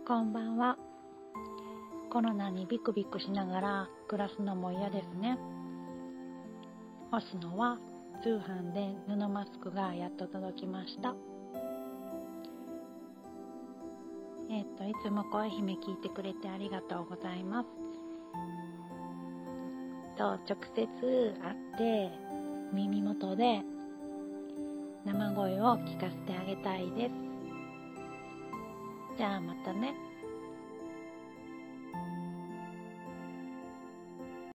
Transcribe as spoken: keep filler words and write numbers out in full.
こんばんは。コロナにビクビクしながら暮らすのも嫌ですね。星野は通販で布マスクがやっと届きました。えっ、といつも声姫聞いてくれてありがとうございます。と直接会って耳元で生声を聞かせてあげたいです。じゃあまたね。